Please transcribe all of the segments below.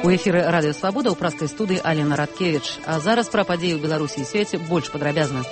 У эфіры радыё Свабода ў праскай студыі Алена Радкевіч. А зараз пра падзеі ў Беларусі і свеце больш падрабязна.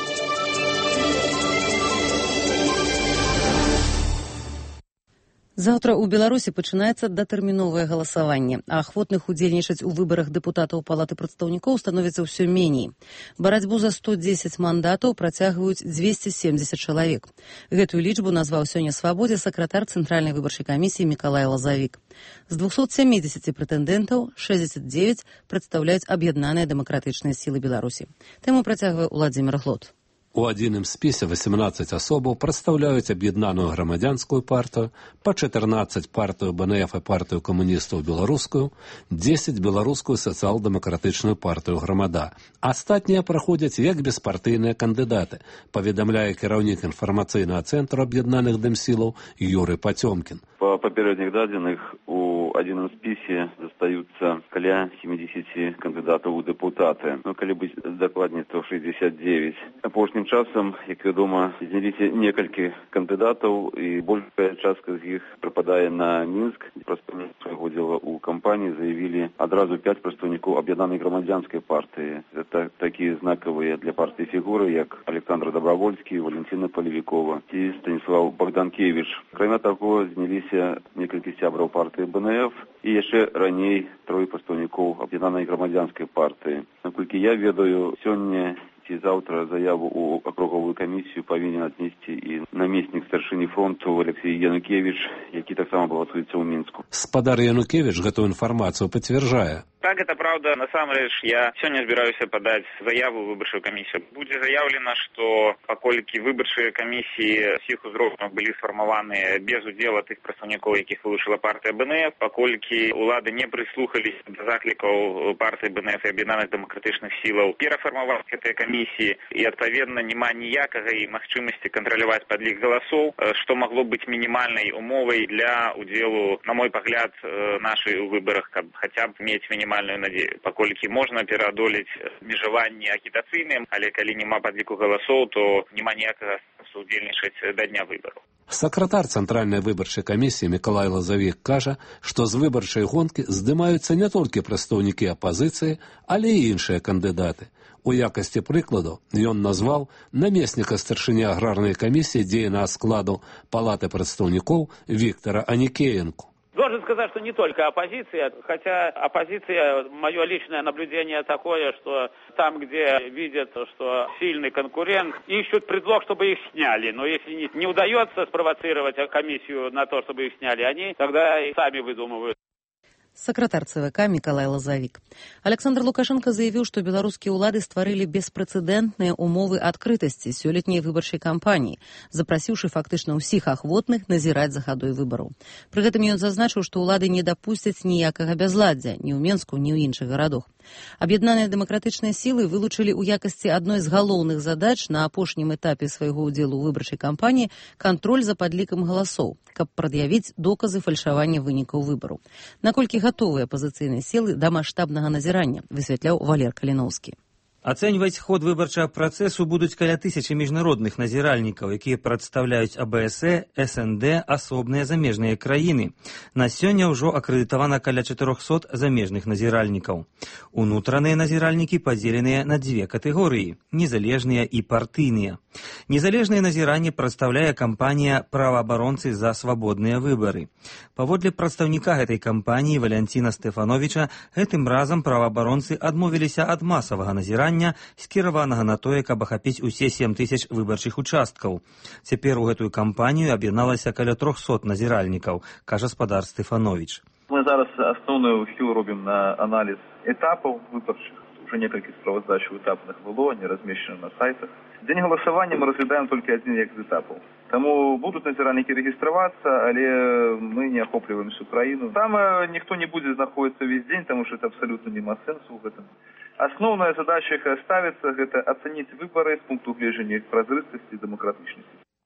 Заўтра ў Беларусі пачынаецца датэрміновае галасаванне, а ахвотных удзельнічаць у выбарах дэпутатаў Палаты прадстаўнікоў становіцца ўсё меней. Барацьбу за 110 мандатаў працягваюць 270 чалавек. Гэтую лічбу назваў сёння Свабодзе сакратар Цэнтральнай выбарчай камісіі Мікалай Лазавік. З 270 прэтэндэнтаў 69 прадстаўляюць аб'яднаныя дэмакратычныя сілы Беларусі. Тэму працягвае Уладзімір Глот. У адзіным спісе 18 асобаў прадстаўляюць аб'яднаную грамадзянскую партыю, па 14 партыю БНФ і партыю камуністаў беларускую, 10 беларускую сацыял-дэмакратычную партыю грамада. Астатнія праходзяць як беспартыйныя кандыдаты, паведамляе кіраўнік інфармацыйнага цэнтру аб'яднаных дэмсілаў Юрый Пацёмкін. По попередних данных у адзіным спісе застаюцца каля 70 кандыдатаў у дэпутаты. Калі быць дакладней, то 69. Апошнім часам, як вядома, зняліся некалькі кандыдатаў, і большая частка з іх прыпадае на Мінск. Прадстаўнікі свайго дзела ў кампаніі заявілі адразу 5 прадстаўнікоў аб'яднанай грамадзянскай партыі. Это такія знакавыя для партыі фігуры, як Александр Добровольскі, Валентина Полевікова ці Станіслав Богданкевич. Акрамя таго, зняліся некалькі сябраў партыі БНФ і яшчэ раней 3 прадстаўнікоў аб'яднанай грамадзянскай партыі. Наколькі я ведаю, сёння ці заўтра заяву ў акруговую камісію павінен аднесці і намеснік старшыні фронту Алексей Янукевич, які таксама балатуецца ў Мінску. Спадар Янукевич гэтую інфармацыю пацвярджае. Так, это правда. Насамрэч, я сёння збіраюся падаць заяву ў выбарчую камісію. Будзе заяўлена, што паколькі выбарчыя камісіі ўсіх узроўняў былі сфармаваны без удзела тых прадстаўнікоў, якіх вылучыла партыя БНФ, паколькі ўлады не прыслухаліся да заклікаў партыі БНФ і аб'яднаных дэмакратычных сілаў перафармаваць гэтыя камісіі, і адпаведна няма ніякага і магчымасці кантраляваць падлік галасоў, што магло быць мінімальнай умовай для удзелу, на мой пагляд, нашай у выбарах, каб хаця б мець мінімальную надзею. Паколькі можна пераадолець абмежаванні агітацыйным, але калі няма падліку галасоў, то няма ніякага сэнсу удзельнічаць да дня выбараў. Сакратар Цэнтральнай выбарчай камісіі Мікалай Лазавік кажа, што з выбарчай гонкі здымаюцца не толькі прадстаўнікі апазіцыі, але і іншыя кандыдаты. У якасці прыкладу ён назваў намесніка старшыні аграрнай камісіі дзейнага складу Палаты прадстаўнікоў Виктора Аникеенко. Должен сказать, что не только оппозиция, хотя оппозиция, мое личное наблюдение такое, что там, где видят, что сильный конкурент, ищут предлог, чтобы их сняли. Но если не удается спровоцировать комиссию на то, чтобы их сняли, они тогда и сами выдумывают. Сакратар ЦВК Мікалай Лазавік. Александр Лукашенко заявіў, што беларускія ўлады стварылі беспрэцэдэнтныя умовы адкрытасці сёлетняй выбарчай кампаніі, запрасіўшы фактычна ўсіх ахвотных назіраць за хадой выбараў. Пры гэтым ён зазначыў, што ўлады не дапусцяць ніякага бязладдзя ні ў Менску, ні ў іншых гарадах. Аб'яднаныя дэмакратычныя сілы вылучылі ў якасці адной з галоўных задач на апошнім этапе свайго ўдзелу ў выбарчай кампаніі кантроль за падлікам галасоў, каб прад'явіць доказы фальшавання вынікаў выбараў. Наколькі гатовыя апазіцыйныя сілы да маштабнага назірання, высвятляў Валер Каліноўскі. Ацэньваць ход выбарчага працэсу будуць каля 1000 міжнародных назіральнікаў, якія прадстаўляюць АБС, СНД, асобныя замежныя краіны. На сёння ўжо акрэдытавана каля 400 замежных назіральнікаў. Унутраныя назіральнікі падзеленыя на 2 катэгорыі – незалежныя і партыйныя. Незалежнае назіранне прадстаўляе кампанія «Праваабаронцы за свабодныя выбары». Паводле прадстаўніка гэтай кампаніі Валянціна Стэфановіча, гэтым разам праваабаронцы адмовіліся ад масавага назірання, скіраванага на тое, каб ахапіць усе 7000 выбарчых участкаў. Цяпер у гэтую кампанію аб'ядналася каля 300 назіральнікаў, кажа спадар Стэфановіч. Мы зараз асноўную ўхіл робім на аналіз этапаў выбарчых. Уже некалькі справаздач этапных было, они размещены на сайтах. День голосования мы разглядаем только один из этапов. Тому будут назиральники регистрироваться, але мы не охопливаем всю Украину. Там никто не будет находиться весь день, потому что это абсолютно нема сенсу в этом. Основная задача, яка ставится, это оценить выборы с пункту гледжання их прозрыстости и демократичности.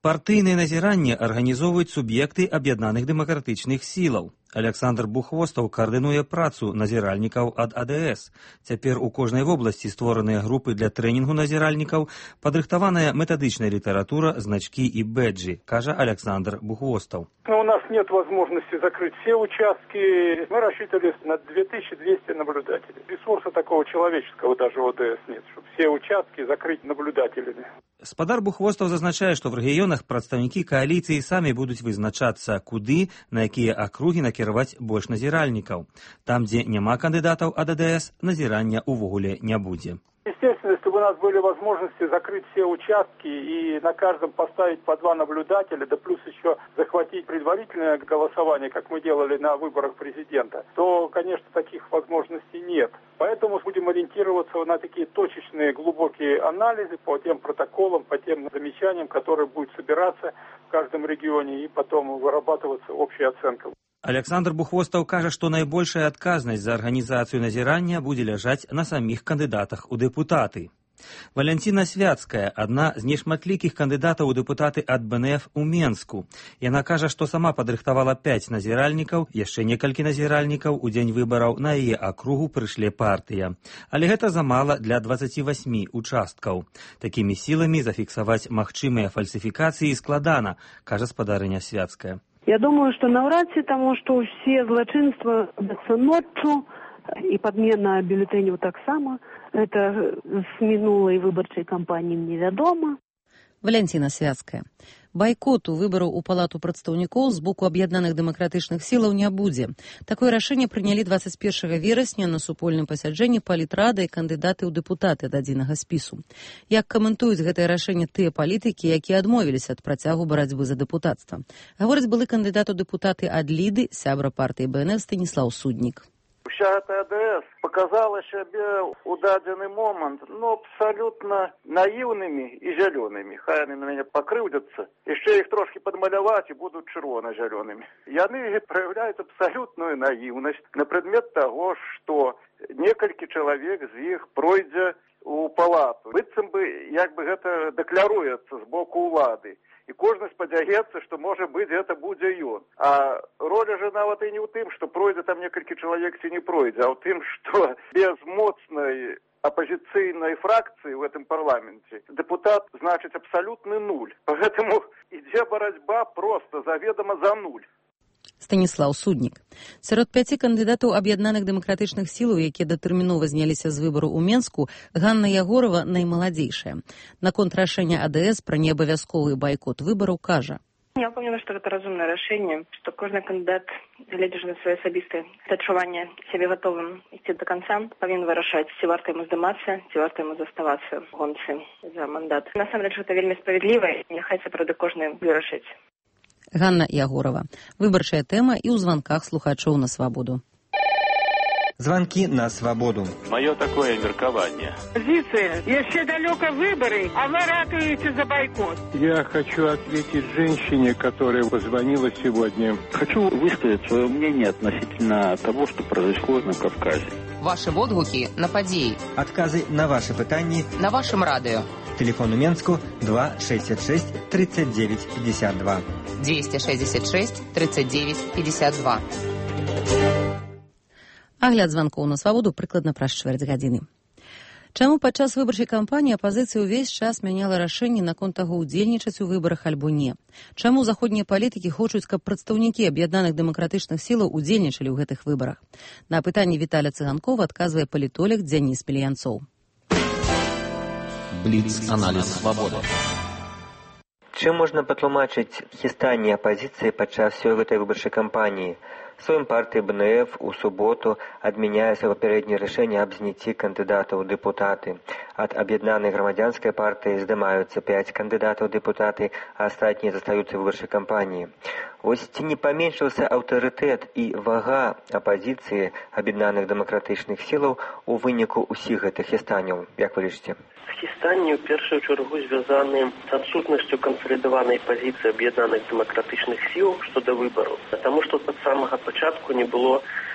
Партыйнае назіранне арганізоўваюць суб'екты аб'яднаных дэмакратычных сілаў. Александр Бухвостаў каардынуе працу назіральнікаў ад АДС. Цяпер у кожнай вобласці створаныя групы для трэнінгу назіральнікаў, падрыхтаваная метадычная літаратура, значкі і бэджы, кажа Александр Бухвостаў. У нас нет возможности закрыть все участки. Мы рассчитывали на 2200 наблюдателей. Ресурса такого человеческого даже в ОДС нет, чтобы все участки закрыть наблюдателями. Спадар Бухвостаў зазначае, што в рэгіёнах прадстаўнікі кааліцыі самі будуць вызначацца, куды, на якія акругі накіраваць больш назіральнікаў. Там, дзе няма кандыдатаў ад АДС, назірання ўвогуле не будзе. Естественно, если бы у нас были возможности закрыть все участки и на каждом поставить по 2 наблюдателя, да плюс еще захватить предварительное голосование, как мы делали на выборах президента, то, конечно, таких возможностей нет. Поэтому будем ориентироваться на такие точечные, глубокие анализы по тем протоколам, по тем замечаниям, которые будут собираться в каждом регионе и потом вырабатываться общая оценка. Александр Бухвостаў кажа, што найбольшая адказнасць за арганізацыю назірання будзе ляжаць на саміх кандыдатах у дэпутаты. Валянціна Свяцкая, адна з нешматлікіх кандыдатаў у дэпутаты ад БНФ у Менску. Яна кажа, што сама падрыхтавала 5 назіральнікаў, яшчэ некалькі назіральнікаў у дзень выбараў на яе акругу прыйшлі партыя. Але гэта замала для 28 участкаў. Такімі сіламі зафіксаваць магчымыя фальсіфікацыі складана, кажа спадарыня Свяцкая. Я думаю, что навряд ли, потому что все злочинства ночью и подмена бюллетеней так само. Это с минулой выборчей кампании невядома. Валянціна Свяцкая. Байкоту выбараў у палату прадстаўнікоў з боку аб'яднаных дэмакратычных сілаў не будзе. Такое рашэнне прынялі 21 верасня на супольным пасяджэнні палітрада і кандыдаты ў дэпутаты дадзенага спісу. Як каментуюць гэтае рашэнне тыя палітыкі, якія адмовіліся ад працягу барацьбы за дэпутацтва? Гаворыць былы кандыдат у дэпутаты ад Ліды, сябра партыі БНФ Станіслаў Суднік. Вся эта АДС показала себе у дадзены момент, абсолютно наивными и зелеными. Хай они на меня покрывдятся. Еще их трошки подмалевать и будут червоно-зелеными. Яны проявляют абсолютную наивность на предмет того, что некалькі человек из них пройдзе у палату. Быццам бы, як бы гэта дэкляруецца з боку улады. І кожны спадзяецца, што, можа быць, гэта будзе ён. А роля же нават і не ў тым, што пройдзе там некалькі чалавек ці не пройдзе, а ў тым, што без моцнай апозіцыйнай фракцыі ў гэтым парламенце дэпутат значыць абсалютны нуль. Поэтому ідзе барацьба проста заведама за нуль. Станіслаў Суднік. Сярод 5 кандыдатаў аб'яднаных дэмакратычных сілаў, якія датэрмінова зняліся з выбару ў Менску, Ганна Ягорова наймаладзейшая. Наконт рашэння АДС пра неабавязковы байкот выбараў кажа. Я упевнена, што гэта разумнае рашэнне, што кожны кандыдат, гледзячы на свае асабістыя адчуванне сябе гатовым ісці да канца, павінен вырашаць, ці варта яму здымацца, ці варта яму заставацца ў гонцы за мандат. Насамрэч, гэта вельмі справядліва, і няхай сапраўды кожны вырашыць. Ганна Ягорова. Выбарчая тэма і ў званках слухачоў на свабоду. Звонки на свободу. Мое такое меркование. Позиция. Еще далеко выборы, а вы ратуете за бойкот. Я хочу ответить женщине, которая позвонила сегодня. Хочу высказать свое мнение относительно того, что произошло на Кавказе. Ваши водгуки на подеи. Отказы на ваши пытания. На вашем радио. Телефон у Менску 266 39 52. 266 39 52. Агляд званкоў на свабоду прыкладна праз чвэрць гадзіны. Чаму падчас выбарчай кампаніі апазіцыя ўвесь час мяняла рашэнне наконт таго, удзельнічаць у выбарах альбо не? Чаму заходнія палітыкі хочуць, каб прадстаўнікі аб'яднаных дэмакратычных сілаў удзельнічалі ў гэтых выбарах? На пытанне Віталя Цыганкова адказвае палітолог Дзяніс Пелянцоў. Бліц-аналіз свабоды. Чым можна патлумачыць хістанне апазіцыі падчас всёй гэтай выбарчай кампаніі? Своим партия БНФ у субботу адмяняе свое папярэдняе рашэнне аб зняцці кандыдатаў у дэпутаты. Ад аб'яднанай грамадзянскай партыі здымаюцца 5 кандыдатаў у дэпутаты, а астатнія застаюцца ў выбарчай кампаніі. Вось ці не паменшыўся аўтарытэт і вага апазіцыі аб'яднаных дэмакратычных сілаў у выніку ўсіх гэтых хістанняў, як вы лічыце? Хістанні ў першую чаргу звязаны з адсутнасцю кансалідаванай пазіцыі аб'яднаных дэмакратычных сіл што да выбараў. Таму што ад самага пачатку не было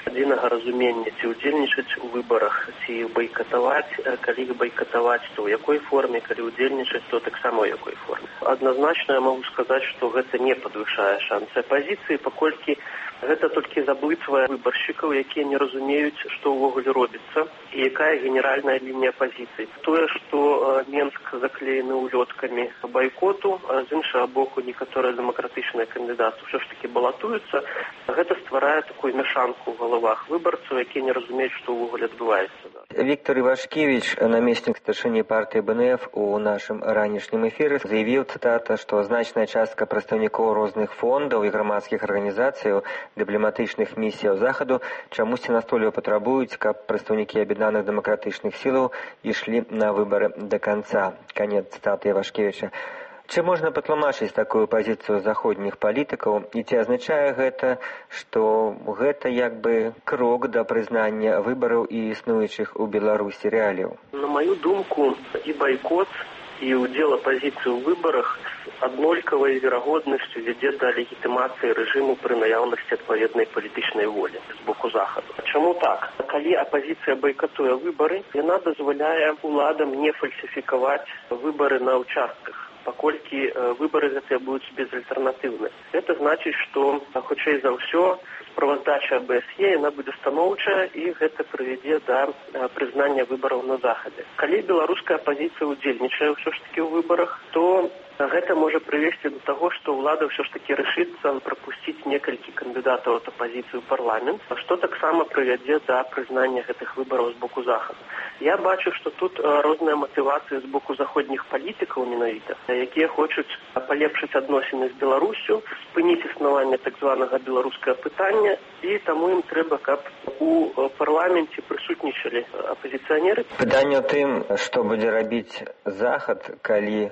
адзінага разумення, ці ўдзельнічаць у выбарах, ці байкатаваць, калі байкатаваць, то ў якой форме, калі ўдзельнічаць, то таксама ў якой форме. Адназначна я магу сказаць, што гэта не падвышае шансы апазіцыі, паколькі гэта толькі заблытвае выбаршчыкаў, якія не разумеюць, што ўвогуле робіцца і якая генеральная лінія апазіцыі. Тое, што Менск заклеены улёткамі байкоту, а з іншага боку некаторыя дэмакратычныя кандыдаты ўсё ж такі балатуюцца, гэта стварае такую мяшанку ў галавах выбарцаў, якія не разумеюць, што ўвогуле адбываецца. Виктор Ивашкевич, наместник старшыні партии БНФ, у нашым ранішнім эфіры заявіў, цитата, што значная частка прадстаўнікоў розных фондаў і грамадскіх арганізацыяў, дыпламатычных місіяў захаду чамусьці настолькі патрабуюць, каб прадстаўнікі аб'яднаных дэмакратычных сілаў ішлі на выбары до конца. Конец цитаты Ивашкевича. Ці можна патлумачыць такую пазіцыю заходніх палітыкаў, і ці азначае гэта, што гэта як бы крок да прызнання выбараў і існуючых у Беларусі рэаліяў? На маю думку, і байкот, і ўдзел апазіцыі ў выбарах з аднолькавай верагоднасцю вядзе да легітымацыі рэжыму пры наяўнасці адпаведнай палітычнай волі з боку захаду. Чаму так? Калі апазіцыя байкатуе выбары, яна дазваляе уладам не фальсіфікаваць выбары на ўчастках, паколькі выбары гэтыя будуць безальтэрнатыўныя. Гэта значыць, што, хутчэй за ўсё, справаздача АБСЕ, яна будзе станоўчая, і гэта прывядзе да прызнання выбараў на захадзе. Калі беларуская апазіцыя ўдзельнічае ўсё ж такі ў выбарах, то гэта можа прывесці до таго, што ўлада ўсё ж такі рашыцца прапусціць некалькі кандыдатаў ад апазіцыі ў парламент, што таксама прывядзе да прызнання гэтых выбараў з боку захаду. Я бачу, што тут розныя матывацыі з боку заходніх палітыкаў менавіта, якія хочуць палепшыць адносіны з Беларусю, спыніць існаванне так званага беларускага пытання, і таму ім трэба, каб у парламенце прысутнічалі апазіцыянеры. Пытанне ў тым, што будзе рабіць захад, калі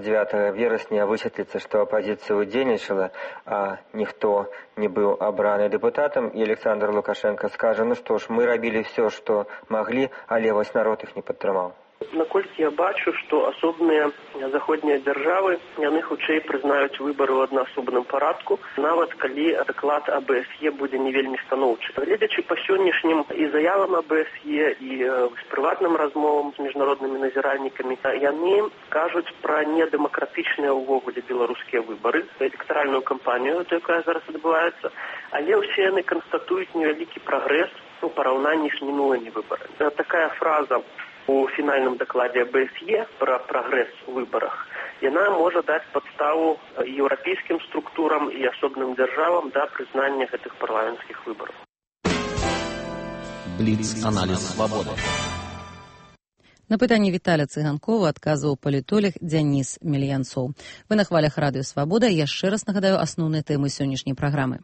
29 верасня высветліцца, што апазіцыя ўдзельнічала, а ніхто не быў абраны дэпутатам, і Александр Лукашенко скажа, ну што ж, мы рабілі все, што маглі, але вось народ іх не падтрымаў. Наколькі я бачу, што асобныя заходнія дзяржавы, яны хутчэй прызнаюць выбары ў аднаасобным парадку, нават калі даклад АБСЕ будзе не вельмі станоўчы. Гледзячы па сённяшнім і заявам АБСЕ, і з прыватным размовам з міжнароднымі назіральнікамі, яны кажуць пра недэмакратычныя ўвогуле беларускія выбары, электаральную кампанію, якая зараз адбываецца, але ўсе яны канстатуюць невялікі прагрэс у параўнанні з мінулымі выбарамі. Такая фраза у фінальным дакладзе АБСЕ пра прагрэс у выбарах, яна можа даць падставу еўрапейскім структурам і асобным дзяржавам да прызнання гэтых парламенцкіх выбараў. Бліц-аналіз свабоды. На пытанне Віталя Цыганкова адказваў палітолог Дзяніс Мельянцоў. Вы на хвалях радыё «Свабода». Яшчэ раз нагадаю асноўныя тэмы сённяшняй праграмы.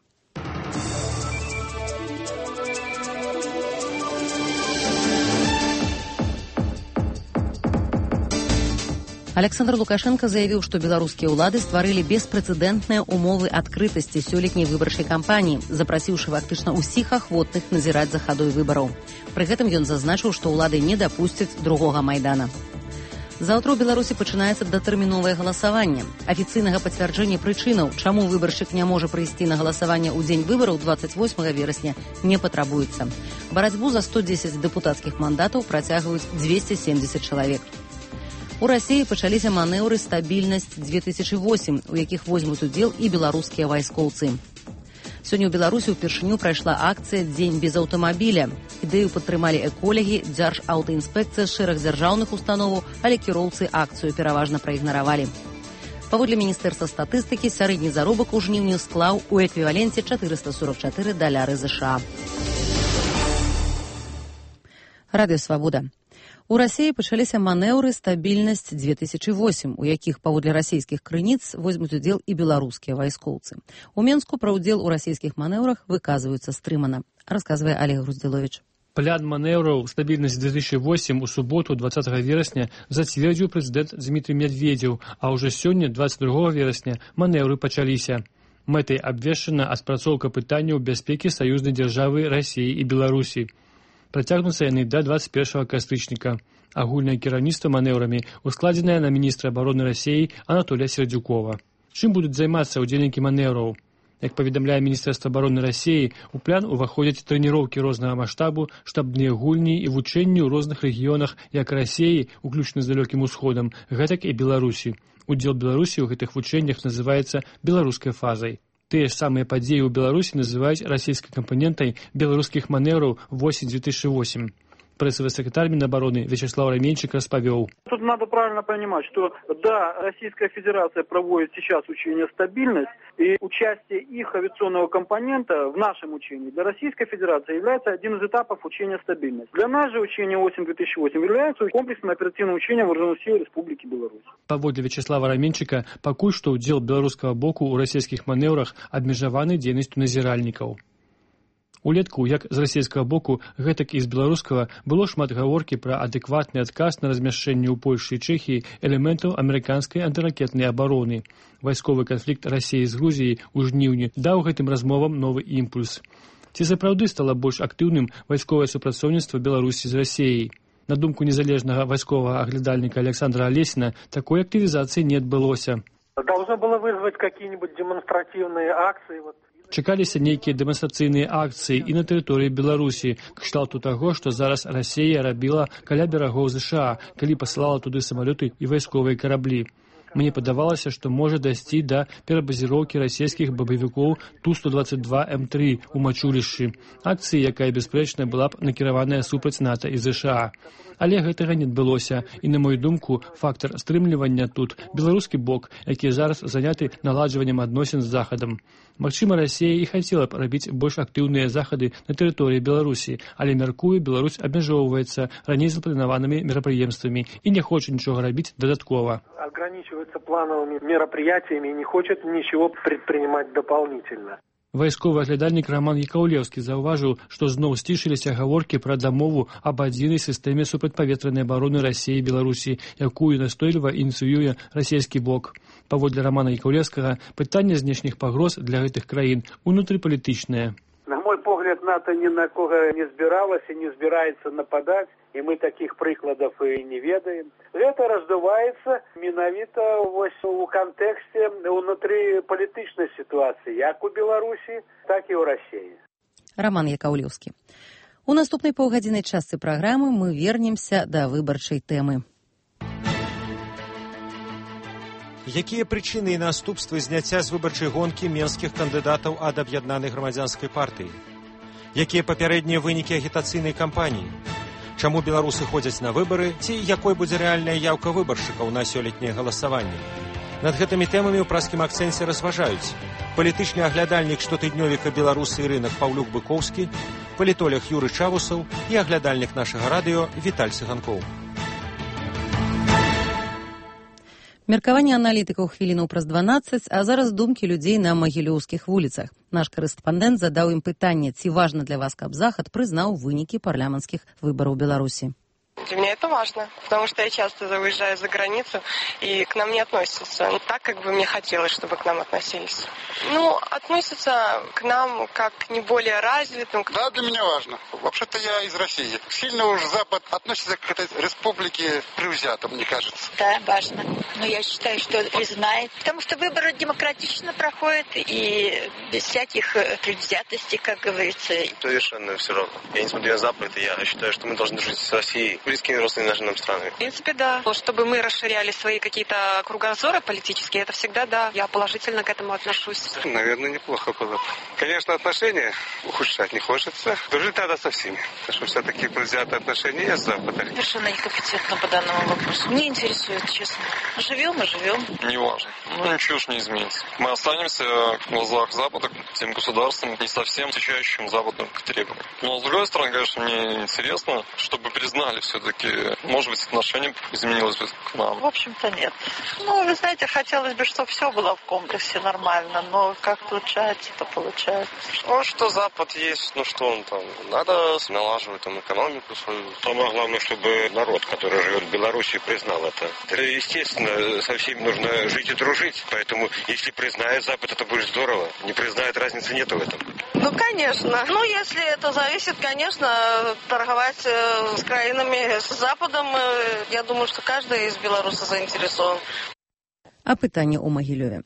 Александр Лукашенко заявіў, што беларускія ўлады стварылі беспрэцэдэнтныя умовы адкрытасці сёлетняй выбарчай кампаніі, запрасіўшы фактычна ўсіх ахвотных назіраць за хадой выбараў. Пры гэтым ён зазначыў, што ўлады не дапусцяць другога майдана. Заўтра ў Беларусі пачынаецца датэрміновае галасаванне. Афіцыйнага пацвярджэння прычынаў, чаму выбаршчык не можа прыйсці на галасаванне ў дзень выбараў 28 верасня, не патрабуецца. Барацьбу за 110 дэпутацкіх мандатаў працягваюць 270 чалавек. У Расіі пачаліся манеўры «Стабільнасць-2008», у якіх возьмуць удзел і беларускія вайскоўцы. Сёння ў Беларусі ўпершыню прайшла акцыя «Дзень без аўтамабіля». Ідэю падтрымалі эколагі, дзяржаўтаінспекцыя, шэраг дзяржаўных установаў, але кіроўцы акцыю пераважна праігнаравалі. Паводле Міністэрства статыстыкі, сярэдні заробак у жніўні склаў у эквіваленце $444 США. Радыё «Свабода». У Расіі пачаліся манеўры «Стабільнасць-2008», у якіх, паводле расійскіх крыніц, возьмуць удзел і беларускія вайскоўцы. У Менску пра ўдзел у расійскіх манеўрах выказваюцца стрымана, расказвае Олег Груздзіловіч. План манеўраў «Стабільнасць-2008» у суботу, 20 верасня, зацвердзіў прэзідэнт Дмітрый Медведзеў, а ўжо сёння, 22 верасня, манеўры пачаліся. Мэтай абвешчана аспрацоўка пытанняў бяспекі саюзнай дзяржавы Расіі і Беларусі. Працягнуцца яны да 21 кастрычніка. Агульнае кіраўніцтва манеўрамі ускладзенае на міністра абароны Расіі Анатолія Сердзюкова. Чым будуць займацца ўдзельнікі манеўраў? Як паведамляе Міністэрства абароны Расіі, у план уваходзяць трэніроўкі рознага маштабу, штабныя гульні і вучэнні ў розных рэгіёнах як Расіі, уключна з далёкім усходам, гэтак і Беларусі. Удзел Беларусі ў гэтых вучэннях называецца беларускай фазай. Тыя ж самыя падзеі ў Беларусі называюць расійскай кампанентай беларускіх манеўраў восень 2008. Прессовый секретарь Минобороны Вячеслав Раменчик распавёл. Тут надо правильно понимать, что да, Российская Федерация проводит сейчас учение «Стабильность», и участие их авиационного компонента в нашем учении для Российской Федерации является один из этапов учения «Стабильность». Для нас же учение «Осень-2008» является комплексным оперативным учением Вооруженных сил Республики Беларусь. Паводле Вячеслава Раменчика, пакуль што ўдзел беларускага боку ў расійскіх манеўрах абмежаваны дзейнасцю назіральнікаў. Улетку, як з расійскага боку, гэтак і з беларускага, было шмат гаворкі пра адэкватны адказ на размяшчэнне ў Польшы і Чэхіі элементаў амерыканскай антыракетнай абароны. Вайсковы канфлікт Расіі з Грузіяй у жніўні даў гэтым размовам новы імпульс. Ці сапраўды стала больш актыўным вайсковае супрацоўніцтва Беларусі з Расіяй? На думку незалежнага вайсковага аглядальніка Александра Алесіна, такой актывізацыі не адбылося. Должно было вызвать какие-нибудь демонстративные акции. Чакаліся нейкія дэманстрацыйныя акцыі і на тэрыторыі Беларусі, кшталту таго, што зараз Расія рабіла каля берагоў ЗША, калі пасылала туды самалёты і вайсковыя караблі. Мне падавалася, што можа дайсці да перабазіроўкі расійскіх бабавікоў Ту-122М3 у Мачулішчы. Акцыі, якая бясспрэчна была б накіраваная супраць НАТО і ЗША. Але гэтага не адбылося, і, на мою думку, фактар стрымлівання тут беларускі бок, які зараз заняты наладжваннем адносін з Захадам. Магчыма, Расія і хацела б рабіць больш актыўныя захады на тэрыторыі Беларусі, але, мяркую, Беларусь абмяжоўваецца раней запланаванымі мерапрыемствамі і не хоча нічога рабіць дадаткова. Ограничивается плановыми мероприятиями и не хочет ничего предпринимать дополнительно. Вайсковы аглядальнік Роман Якаўлеўскі заўважыў, што зноў сцішыліся гаворкі пра дамову аб адзінай сістэме супрацьпаветранай абароны Расіі і Беларусі, якую настойліва ініцыюе расійскі бок. Паводле Романа Якаўлеўскага, пытанне знешніх пагроз для гэтых краін унутрыпалітычнае. На мой погляд, НАТО ни на кого не збиралось и не збирается нападать, и мы таких прикладов и не ведаем. Это раздувается менавіта у контексте внутрипалітычной ситуации, як у Беларуси, так и у России. Роман Якаўлеўскі. У наступнай паўгадзіннай частцы праграмы мы вернемся да выбарчай тэмы. Якія прычыны і наступствы зняцця з выбарчай гонкі менскіх кандыдатаў ад аб'яднанай грамадзянскай партыі? Якія папярэднія вынікі агітацыйнай кампаніі? Чаму беларусы ходзяць на выбары, ці якой будзе рэальная яўка выбаршчыкаў на сёлетняе галасаванне? Над гэтымі тэмамі ў праскім акцэнце разважаюць палітычны аглядальнік штотыднёвіка «Беларусы і рынак» Паўлюк Быкоўскі, палітолог Юры Чавусаў і аглядальнік нашага радыё Віталь Цыганкоў. Меркаванне аналітыкаў хвілінаў праз 12, а зараз думкі людзей на магілёўскіх вуліцах. Наш корэспандэнт задаў ім пытанне, ці важна для вас, каб Захад прызнаў вынікі парламенцкіх выбараў Беларусі. Для меня это важно, потому что я часто выезжаю за границу, и к нам не относятся так, как бы мне хотелось, чтобы к нам относились. Относятся к нам как к не более развитым. Да, для меня важно. Вообще-то я из России. Сильно уж Запад относится к этой республике предвзято, мне кажется. Да, важно. Но я считаю, что признает. Потому что выборы демократично проходят и без всяких предвзятостей, как говорится. Совершенно все равно. Я не смотрю на Запад, и я считаю, что мы должны жить с Россией. Близкими родственными нам странами. В принципе, да. Чтобы мы расширяли свои какие-то кругозоры политические, это всегда да. Я положительно к этому отношусь. Наверное, неплохо было. Конечно, отношения ухудшать не хочется. Дружить надо со всеми. Потому что все-таки предвзятые отношения есть с Западом. Совершенно некомпетентно по данному вопросу. Не интересует, честно. Живем и живем. Не важно. Ничего уж не изменится. Мы останемся в глазах Запада тем государством, не совсем отвечающим западным требованиям. Но, с другой стороны, конечно, мне интересно, чтобы признали все-таки, может быть, отношение изменилось бы к нам. В общем-то, нет. Вы знаете, хотелось бы, чтобы все было в комплексе нормально, но как получается, то получается. Что Запад есть, что он там. Надо налаживать там экономику свою. Самое главное, чтобы народ, который живет в Беларуси, признал это. Естественно, со всеми нужно жить и дружить, поэтому если признает Запад, это будет здорово. Не признает, разницы нет в этом. Конечно. Если это зависит, конечно, торговать с краинами, с Западом, я думаю, что каждый из белорусов заинтересован. А пытанне ў Магілёве.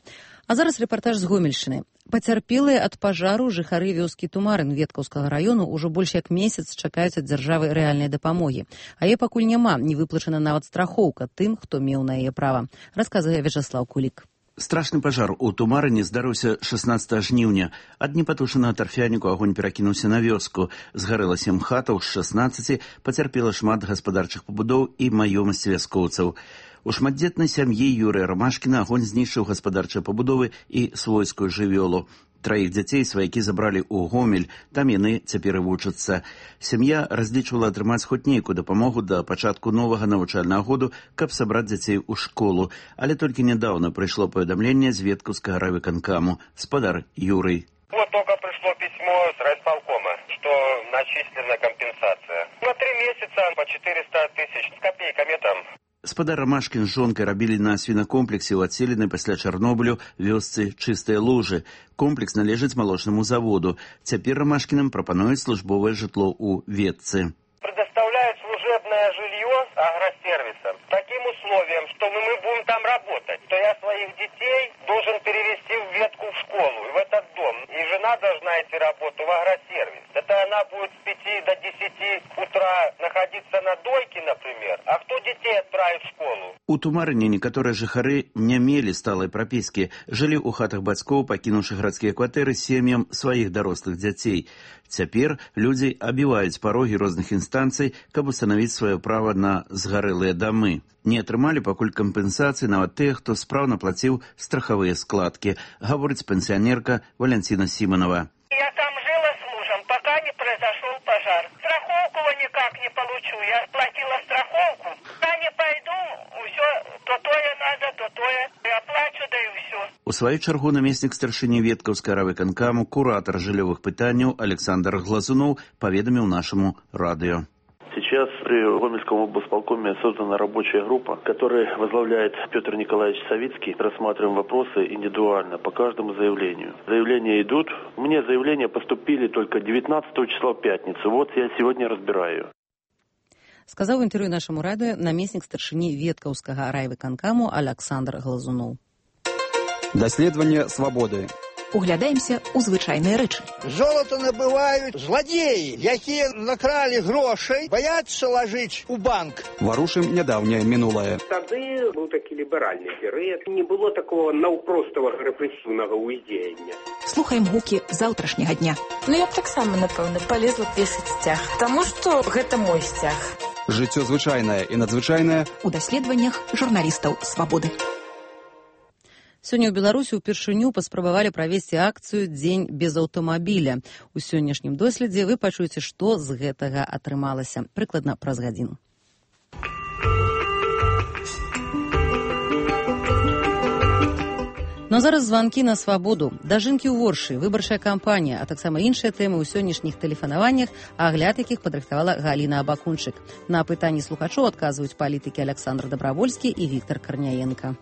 А зараз рэпартаж з Гомельшчыны. Пацярпелыя ад пажару жыхары вёскі Тумарын Веткаўскага раёну ўжо больш як месяц чакаюць ад дзяржавы рэальнай дапамогі. А яе пакуль няма, не выплачана нават страхоўка тым, хто меў на яе права. Расказвае Вячаслаў Кулік. Страшны пажар у Тумарыне здарыўся 16 жніўня. Ад непатушанага тарфяніку агонь перакінуўся на вёску. Згарэла 7 хатаў з 16, пацярпела шмат гаспадарчых пабудоў і маёмасць вяскоўцаў. У шматдзетнай сям'і Юрыя Рамашкіна агонь знішчыў гаспадарчыя пабудовы і свойскую жывёлу. 3 дзяцей сваякі забралі ў Гомель, там яны цяпер і вучацца. Сям'я разлічвала атрымаць хоць нейкую дапамогу да пачатку новага навучальнага году, каб сабраць дзяцей у школу. Але толькі нядаўна прыйшло паведамленне з Веткаўскага райвыканкаму. Спадар Юрый. Вот только пришло письмо с райисполкома, что начислена компенсация. На 3 месяца по 400 тысяч с копейками там. Спадар Рамашкін з жонкай рабілі на свінакомплексе ў адселенай пасля Чарнобылю вёсцы Чыстыя Лужы. Комплекс належыць малочнаму заводу. Цяпер Рамашкінам прапануюць службовае жытло ў Ветцы. Предоставляют служебное жилье агросервисом таким условием, что мы будем там работать, то я своих детей должен перевести в Ветку в школу, в этот дом. И жена должна идти работу в агросервис. Это она будет с 5 до 10 утра находиться на дойке, например. А кто детей отправит в школу? У Тумарыне некаторыя жыхары не мелі сталай прапіскі, жылі ў хатах бацькоў, пакінуўшы гарадскія кватэры сем'ям сваіх дарослых дзяцей. Цяпер людзі абіваюць парогі розных інстанцый, каб устанавіць сваё права на згарэлыя дамы. Не атрымалі пакуль кампенсацыі нават тыя, хто спраўна плаціў страхавыя складкі, гаворыць пенсіянерка Валянціна Сіманова. Я там жила с мужем, пока не произошел пожар. Страховку никак не получу. Я платила страховку. Я не пойду, все, то тое надо, то тое. Я плачу, да и все. У сваю чаргу намеснік старшыні Веткаўскага райвыканкаму, куратар жыллёвых пытанняў Александр Глазунов паведаміў нашаму радыё. Сейчас при Гомельском облсполкоме создана рабочая группа, которую возглавляет Петр Николаевич Савицкий. Рассматриваем вопросы индивидуально по каждому заявлению. Заявления идут. Мне заявления поступили только 19 числа в пятницу. Вот я сегодня разбираю. Сказаў у інтэрв'ю нашаму радыё намеснік старшыні Веткаўскага райвыканкаму Александр Глазунов. Даследаванне свабоды. Углядаемся ў звычайныя рэчы. Золото набываюць зладзеі, якія накралі грошай, баяцца лажыць у банк. Варушым нядаўняе мінулае. Тады быў такі ліберальны перыяд, не было такого наўпростага рэпрэсіўнага ўздзеяння. Слухаем гукі заўтрашняга дня. Я б таксама, напэўна, палезла песаць сцяг, таму што гэта мой сцяг. Жыццё звычайнае і надзвычайнае у даследаваннях журналістаў свабоды. Сёння ў Беларусі ўпершыню паспрабавалі правесці акцыю «Дзень без аўтамабіля». У сённяшнім доследзе вы пачуеце, што з гэтага атрымалася. Прыкладна праз гадзіну. Ну а зараз званкі на свабоду. Дажынкі ў Воршы, выбарчая кампанія, а таксама іншыя тэмы ў сённяшніх тэлефанаваннях, агляд якіх падрыхтавала Галіна Абакунчык. На пытанні слухачоў адказваюць палітыкі Александр Дабравольскі і Віктор Карняенка.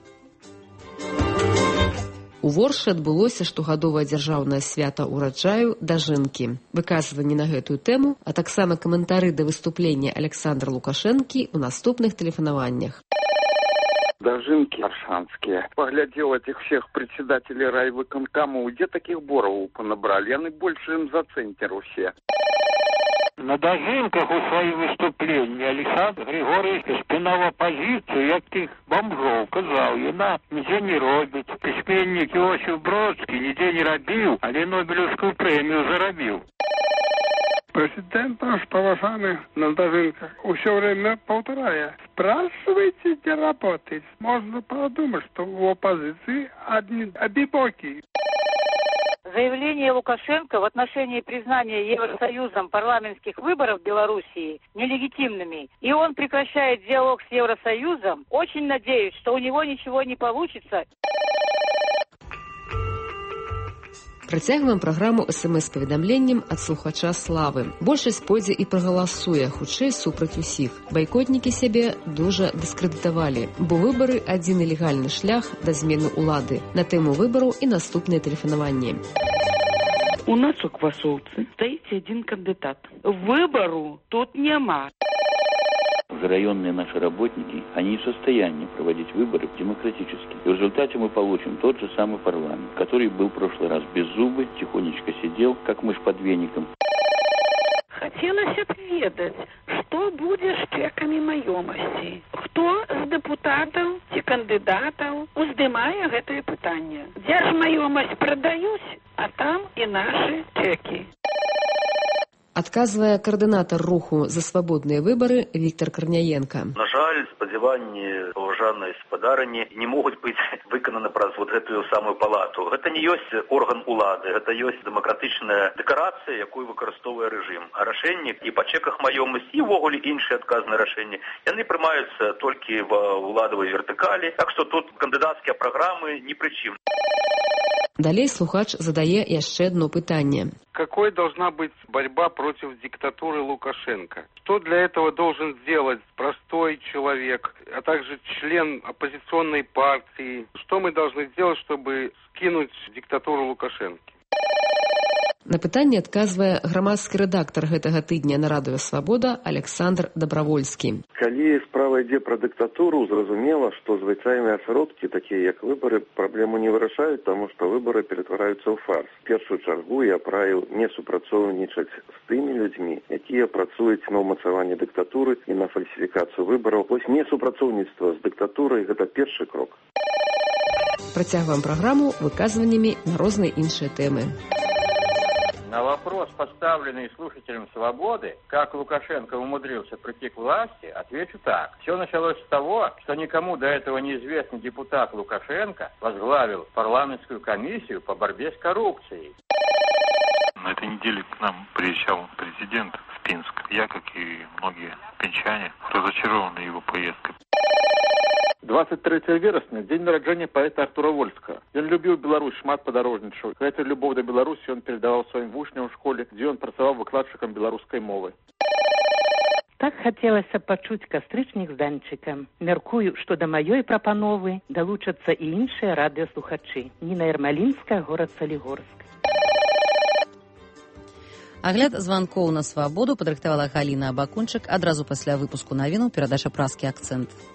У Воршы адбылося штогадовае дзяржаўнае свята ўраджаю дажынкі. Выказванні на гэтую тэму, а таксама каментары да выступлення Александра Лукашэнкі ў наступных тэлефанаваннях. Дажинки аршанские. Поглядел этих всех председателей райвыконкамов, где таких боровов понабрали. Они больше им за центр все. На дажинках у своих выступлениях Александр Григорьевич спинав оппозицию, як тих бомжов, казав, вона нічого не робить. Письменник Иосиф Бродский ничего не робил, але Нобелевскую премию заробил. Президент наш, поважанный на дожинках, все время повторяя: спрашивайте, где работать. Можно подумать, что в оппозиции одни обибоки. Заявление Лукашенко в отношении признания Евросоюзом парламентских выборов в Белоруссии нелегитимными, и он прекращает диалог с Евросоюзом, очень надеюсь, что у него ничего не получится. Працягваем праграму СМС-паведамленнем ад слухача Славы. Большасць пойдзе і прагаласуе, хутчэй супраць усіх. Байкотнікі сябе дужа дыскрэдытавалі, бо выбары – адзіны легальны шлях да змены ўлады. На тэму выбараў і наступныя тэлефанаванні. У нас у Квасоўцы стаіць один кандидат. Выбору тут няма. Районные наши работники, они не в состоянии проводить выборы демократически. И в результате мы получим тот же самый парламент, который был в прошлый раз без зубы, тихонечко сидел, как мышь под веником. Хацелася б ведаць, што будзе з чэкамі маёмасці. Хто з дэпутатаў ці кандыдатаў уздымае гэтае пытанне? Дзяржмаёмасць прадаюць, а там і нашы чэкі. Адказвае каардынатар руху за свабодныя выбары Віктор Карняенко. На жаль, спадзяванні паважанай спадарыні не могуць быць выкананы праз вот гэтую самую палату. Гэта не ёсць орган улады, гэта ёсць дэмакратычная дэкарацыя, якую выкарыстоўвае рэжым. А рашэнні і па чэках маёмасці, і ўвогуле іншыя адказныя рашэнні, яны прымаюцца толькі ва ўладавай вертыкалі. Так што тут кандыдацкія праграмы ні пры чым. Далей слухач задае яшчэ одно пытанне. Какой должна быть борьба против диктатуры Лукашенко? Что для этого должен сделать простой человек, а также член оппозиционной партии? Что мы должны сделать, чтобы скинуть диктатуру Лукашенко? На пытанне адказвае грамадскі рэдактар гэтага тыдня на радыё «Свабода» Александр Добравольскі. Калі справа ідзе пра дыктатуру, зразумела, што звычайныя асяродкі, такія як выбары, праблему не вырашаюць, таму што выбары ператвараюцца ў фарс. В першую чаргу я праіў не супрацоўнічаць з тымі людзьмі, якія працуюць на ўмацаванне дыктатуры і на фальсіфікацыю выбараў. Вось несупрацоўніцтва з дыктатурай – гэта першы крок. Працягваем праграму выказваннямі на розныя іншыя тэмы. На вопрос, поставленный слушателем «Свободы», как Лукашенко умудрился прийти к власти, отвечу так. Все началось с того, что никому до этого неизвестный депутат Лукашенко возглавил парламентскую комиссию по борьбе с коррупцией. На этой неделе к нам приезжал президент в Пинск. Я, как и многие пинчане, разочарованы его поездкой. 23 верасня – дзень нараджэння паэта Артура Вольскага. Ён любіў Беларусь, шмат падарожнічаў. Гэту любоў да Беларусі ён перадаваў сваім вучням у школе, дзе ён працаваў выкладчыкам беларускай мовы. Так хацелася пачуць кастрычнік з данчыкам. Мяркую, што да маёй прапановы далучацца і іншыя радыёслухачы. Ніна Ярмалінская, горад Салігорск. Агляд званкоў на свабоду падрыхтавала Галіна Абакунчык. Адразу пасля выпуску навінаў перадача «Праскі акцэнт».